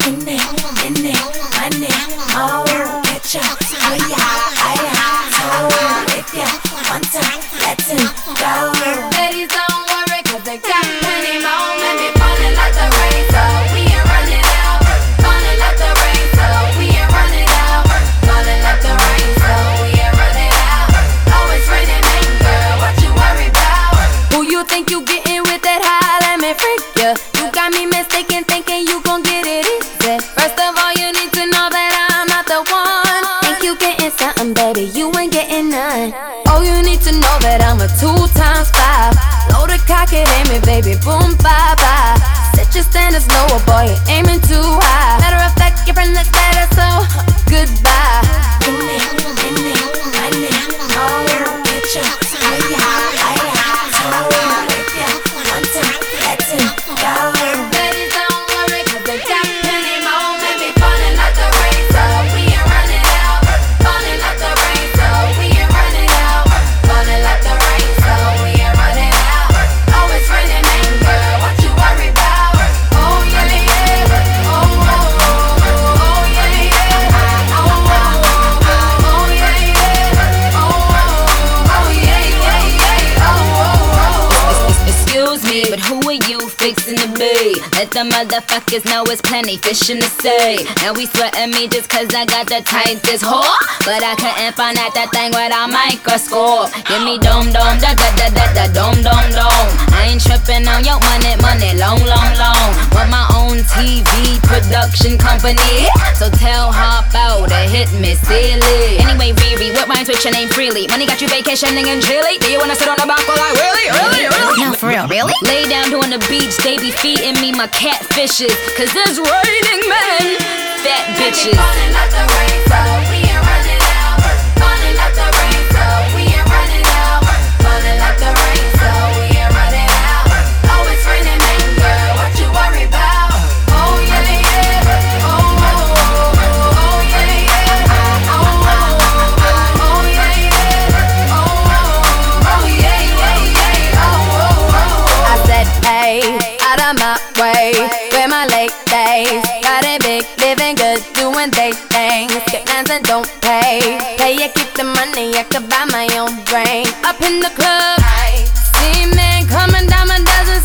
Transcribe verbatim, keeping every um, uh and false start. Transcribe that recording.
in it, in it, money, oh, get ya, higher, higher, so if ya want to, let him go. Ladies don't worry, cause they got plenty more. Let me falling like the rain, so we ain't running out. Falling like the rain, so we ain't running out. Falling like the rain, so we ain't running out. Oh, it's raining, man, girl, what you worry about? Who you think you getting with that high? Let me freak ya. You got me mistaken, thinking you gon' get it easy. First of all, you need to know that I'm not the one. Think you getting something, baby, you ain't getting none. Oh, you need to know that I'm a two times five. Load a cock it, aim it, baby, boom, bye bye. Set your standards lower, boy, you're aiming too high. Matter of fact, your friend looks better, so goodbye. In it, in it, money, oh, get ya, higher, higher, so if ya want to, let him go. Ladies don't worry, cause they got plenty more. Let me falling like the rain, so we ain't running out. Falling like the rain, so we ain't running out. Falling like the rain, so we ain't running out. Oh, it's raining, man, girl, what you worry about? Oh, yeah, yeah. Oh, oh, oh, oh, yeah, yeah. Oh, oh, oh, oh, yeah, yeah. Oh, oh, oh, yeah, yeah, yeah. Oh, oh, oh. Excuse me, but who are you fixing to be? Let the motherfuckers know it's plenty fish in the sea. And we sweating me just cause I got the tightest whore. But I couldn't find out that thing with a microscope. Give me dome dome, da da da da da dome dome dome. I ain't tripping on your money, money, long, long, long. Want my own T V production company. So tell Hop out to hit me silly. Anyway, Riri, what rhymes with your name freely? Money got you vacationing in Chile. Do you wanna sit on the balcony like really, really, really? No, for real, really? Lay down on the beach, they be feeding me my catfishes. Cause it's raining men, fat bitches. Falling like the rain, so we ain't running out. Falling like the rain, so we ain't running out. Falling like the rain, so we ain't running out. Oh, it's raining, man, girl, what you worry about? Oh, yeah, yeah. Oh, oh, oh, oh, yeah, yeah. Oh, oh, oh, oh, yeah, yeah. Oh, oh, oh, yeah, yeah, yeah. Oh, oh, oh. I said, hey, out of my way, where my late days. Got it big, living good, doing they things. Get nines and don't pay. Pay, you keep the money, I could buy my own drink. Up in the club, see men coming down a dozen